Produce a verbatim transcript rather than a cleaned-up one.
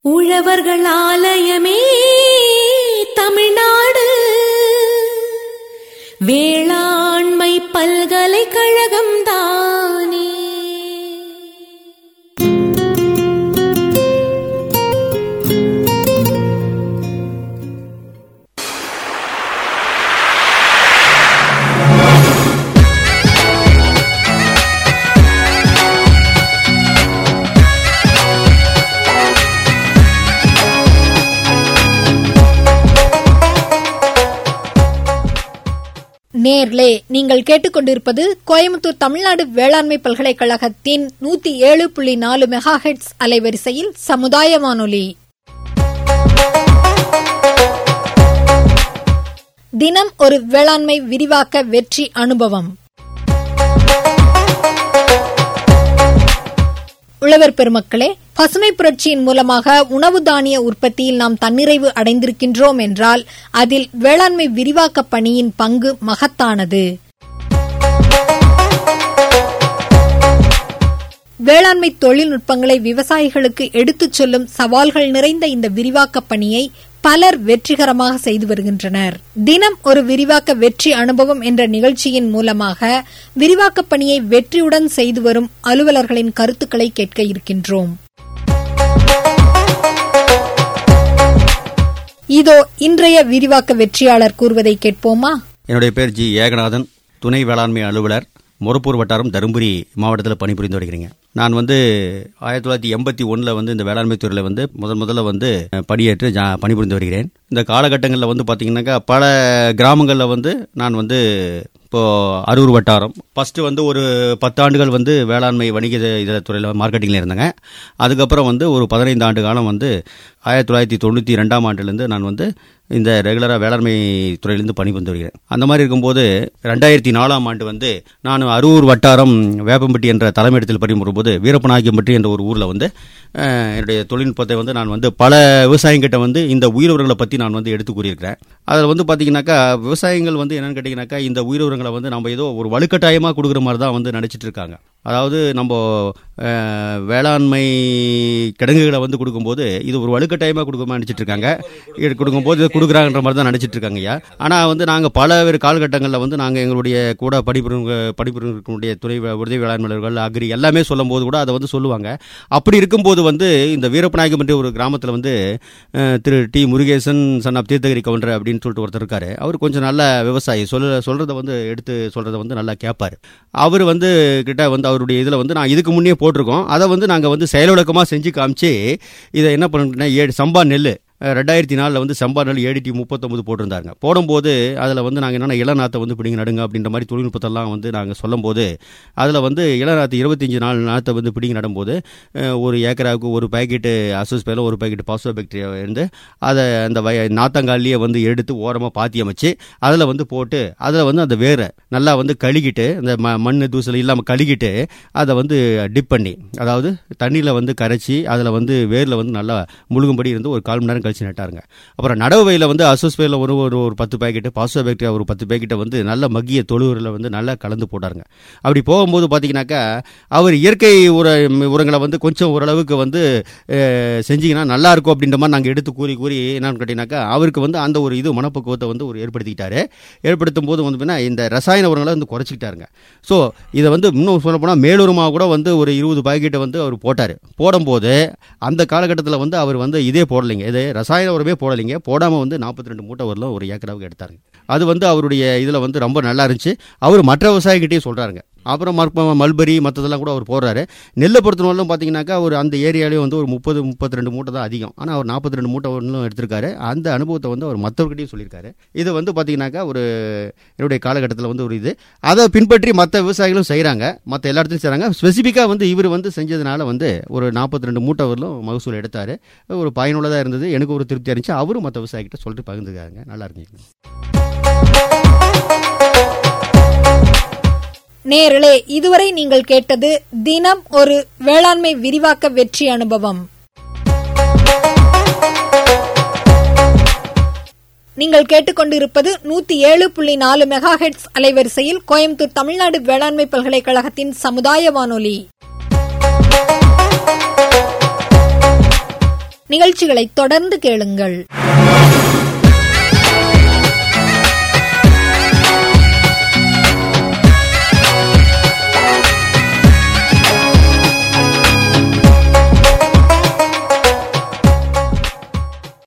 உழவர்கள் ஆலயமே தமிழ்நாடு வேளாண்மை பல்கலைக்கழகம் தானே. நேர்லே நீங்கள் கேட்டுக்கொண்டிருப்பது கோயம்புத்தூர் தமிழ்நாடு வேளாண்மை பல்கலைக்கழகத்தின் நூத்தி ஏழு புள்ளி நாலு மெகா ஹெர்ட்ஸ் அலைவரிசையில் சமுதாய வானொலி. தினம் ஒரு வேளாண்மை விரிவாக்க வெற்றி அனுபவம். உழவர் பெருமக்களே, பசுமை புரட்சியின் மூலமாக உணவு தானிய உற்பத்தியில் நாம் தன்னிறைவு அடைந்திருக்கின்றோம் என்றால் அதில் வேளாண்மை விரிவாக்க பணியின் பங்கு மகத்தானது. வேளாண்மை தொழில்நுட்பங்களை விவசாயிகளுக்கு எடுத்துச் சொல்லும் சவால்கள் நிறைந்த இந்த விரிவாக்க பணியை பலர் வெற்றிகரமாக செய்து வருகின்றனர். தினம் ஒரு விரிவாக்க வெற்றி அனுபவம் என்ற நிகழ்ச்சியின் மூலமாக விரிவாக்க பணியை வெற்றியுடன் செய்து வரும் அலுவலர்களின் கருத்துக்களை கேட்க இருக்கின்றோம். இதோ இன்றைய விரிவாக்க வெற்றியாளர் கூறுவதை கேட்போமா? என்னுடைய பேர் ஜி ஏகநாதன், துணை வேளாண்மை அலுவலர், மொரப்பூர் வட்டாரம், தருமபுரி மாவட்டத்தில் பணிபுரிந்து வருகிறேங்க. நான் வந்து ஆயிரத்தி தொள்ளாயிரத்தி எண்பத்தி ஒன்றில் வந்து இந்த வேளாண்மை துறையில் வந்து முதல் முதல்ல வந்து படியேற்று பணிபுரிந்து வருகிறேன். இந்த காலகட்டங்களில் வந்து பார்த்தீங்கன்னாக்கா பல கிராமங்களில் வந்து நான் வந்து இப்போது அரூர் வட்டாரம் ஃபஸ்ட்டு வந்து ஒரு பத்தாண்டுகள் வந்து வேளாண்மை வணிக இதில் துறையில் மார்க்கெட்டிங்கில் இருந்தாங்க. அதுக்கப்புறம் வந்து ஒரு பதினைந்து ஆண்டு காலம் வந்து ஆயிரத்தி தொள்ளாயிரத்தி தொண்ணூற்றி ரெண்டாம் ஆண்டுலேருந்து நான் வந்து இந்த ரெகுலராக வேளாண்மை துறையிலேருந்து பணிபுரிந்து வருகிறேன். அந்த மாதிரி இருக்கும்போது ரெண்டாயிரத்தி நாலாம் ஆண்டு வந்து நான் அரூர் வட்டாரம் வேப்பம்பட்டி என்ற தலைமையிடத்தில் பணிபுரியும் போது வீரப்பநாயக்கம்பட்டி என்ற ஒரு ஊரில் வந்து என்னுடைய தொழில்நுட்பத்தை வந்து நான் வந்து பல விவசாயிகிட்ட வந்து இந்த உயிரினங்களை பற்றி நான் வந்து எடுத்து கூறியிருக்கிறேன். அதில் வந்து பார்த்தீங்கன்னாக்கா விவசாயிகள் வந்து என்னென்னு கேட்டிங்கனாக்கா இந்த உயிரினங்களை வந்து நம்ம ஏதோ ஒரு வலுக்கட்டாயமாக கொடுக்குற மாதிரி தான் வந்து நினச்சிட்டு இருக்காங்க. அதாவது நம்ம வேளாண்மை கிடங்குகளை வந்து கொடுக்கும்போது இது ஒரு வலுக்கட்டாயமாக கொடுக்க நினச்சிட்டு இருக்காங்க. கொடுக்கும்போது கொடுக்குறாங்கன்ற மாதிரி தான் நினச்சிட்டு இருக்காங்க ஐயா. ஆனால் வந்து நாங்கள் பலவேறு காலகட்டங்களில் வந்து நாங்கள் எங்களுடைய கூட படிப்பு படிப்புடைய துறை உதவி வேளாண்மையாளர்கள் அக்ரி எல்லாமே சொல்லும் போது கூட அதை வந்து சொல்லுவாங்க. அப்படி இருக்கும்போது வந்து இந்த வீரப்பநாயகம் என்ற ஒரு கிராமத்தில் வந்து திரு T Murugesan son of Theerthagiri Gounder அப்படின்னு சொல்லிட்டு ஒருத்தர் இருக்காரு. அவர் கொஞ்சம் நல்ல விவசாயி, சொல்ல சொல்கிறத வந்து எடுத்து சொல்கிறத வந்து நல்லா கேட்பார். அவர் வந்து கிட்ட வந்து அவருடைய இதில் வந்து நான் இதுக்கு முன்னே போட்டிருக்கோம், அதை வந்து நாங்கள் வந்து செயலொழுக்கமாக செஞ்சு காமிச்சு இதை என்ன பண்ணிட்டோம்னா ஏழு சம்பா நெல் ரெண்டாயிரத்தி நாலில் வந்து சம்பா நெல் ஏடிடி முப்பத்தொம்பது போட்டிருந்தாங்க. போடும்போது அதில் வந்து நாங்கள் என்னென்னா இளநாத்தை வந்து பிடிங்க நடுங்க அப்படின்ற மாதிரி தொழில்நுட்பத்தெல்லாம் வந்து நாங்கள் சொல்லும் போது அதில் வந்து இளநாத்து இருபத்தஞ்சி நாலு நாற்றை வந்து பிடிங்க நடும்போது ஒரு ஏக்கராவுக்கு ஒரு பேக்கெட்டு அசோஸ்பேல ஒரு பேக்கெட்டு பாஸ்போ பாக்டீரியா இருந்து அதை அந்த வய நாத்தங்காலியே வந்து எடுத்து ஓரமாக பாத்தி அமைச்சு அதில் வந்து போட்டு அதில் வந்து அந்த வேரை நல்லா வந்து கழுகிட்டு அந்த ம மண் தூசல் இல்லாமல் கழுகிட்டு அதை வந்து டிப் பண்ணி அதாவது தண்ணியில் வந்து கரைச்சி அதில் வந்து வேரில் வந்து நல்லா முழுகும்படி இருந்து ஒரு கால் மணி நேரம் கழிச்சு நட்டாருங்க. அப்புறம் நடவு வயலில் வந்து அசோஸ்பேரில் ஒரு ஒரு ஒரு பத்து பேக்கெட்டு பாஸ்போ பாக்டீரியா ஒரு பத்து பேக்கெட்டை வந்து நல்ல மக்கிய தொழுவில் வந்து நல்லா கலந்து போட்டாருங்க. அப்படி போகும்போது பார்த்தீங்கன்னாக்கா அவர் இயற்கை உர உரங்களை வந்து கொஞ்சம் ஓரளவுக்கு வந்து செஞ்சிங்கன்னா நல்லாயிருக்கும் அப்படின்ற மாதிரி நாங்கள் எடுத்து கூறி கூறி என்னன்னு கேட்டிங்கனாக்கா அவருக்கு வந்து அந்த ஒரு இது மனப்பக்குவத்தை வந்து ஒரு ஏற்படுத்திக்கிட்டாரு. ஏற்படுத்தும் போது வந்து இந்த ரசாயன உரங்களை வந்து குறைச்சிக்கிட்டாருங்க. ஸோ இதை வந்து இன்னும் சொல்ல போனால் மேலுரமாக கூட வந்து ஒரு இருபது பாக்கெட்டை வந்து அவர் போட்டார். போடும்போது அந்த காலகட்டத்தில் வந்து அவர் வந்து இதே போடலைங்க, இது ரசாயன உரமே போடலைங்க, போடாமல் வந்து நாற்பத்தி ரெண்டு மூட்டை வரலாம் ஒரு ஏக்கராவுக்கு எடுத்தாருங்க. அது வந்து அவருடைய இதில் வந்து ரொம்ப நல்லா இருந்துச்சு. அவர் மற்ற விவசாயிகிட்டே சொல்கிறாருங்க. அப்புறம் மல்பரி மற்றதெல்லாம் கூட அவர் போடுறாரு. நெல்லை பொறுத்தவரையிலும் பார்த்தீங்கன்னாக்கா ஒரு அந்த ஏரியாலேயும் வந்து ஒரு முப்பது முப்பத்தி ரெண்டு மூட்டை தான் அதிகம். ஆனால் அவர் நாற்பத்தி ரெண்டு மூட்டை ஒன்றும் எடுத்திருக்காரு. அந்த அனுபவத்தை வந்து அவர் மற்றவர்கிட்டையும் சொல்லியிருக்காரு. இது வந்து பார்த்தீங்கன்னாக்கா ஒரு என்னுடைய காலகட்டத்தில் வந்து ஒரு இது அதை பின்பற்றி மற்ற விவசாயிகளும் செய்கிறாங்க, மற்ற எல்லா இடத்துலையும் செய்கிறாங்க. ஸ்பெசிஃபிக்காக வந்து இவர் வந்து செஞ்சதுனால வந்து ஒரு நாற்பத்தி ரெண்டு மூட்டை வரலும் மகசூல் எடுத்தார். ஒரு பயனுள்ளதாக இருந்தது, எனக்கு ஒரு திருப்தியாக இருந்துச்சு. அவரும் மற்ற விவசாயிகிட்ட சொல்லிட்டு பகிர்ந்துக்காருங்க. நல்லா இருக்குங்க. நேரலே, இதுவரை நீங்கள் கேட்டது தினம் ஒரு வேளாண்மை விரிவாக்க வெற்றி அனுபவம். நீங்கள் கேட்டுக்கொண்டிருப்பது நூத்தி ஏழு புள்ளி நாலு மெகா ஹெர்ட்ஸ் அலைவரிசையில் கோயம்புத்தூர் தமிழ்நாடு வேளாண்மை பல்கலைக்கழகத்தின் சமுதாய வானொலி. நிகழ்ச்சிகளை தொடர்ந்து கேளுங்கள்.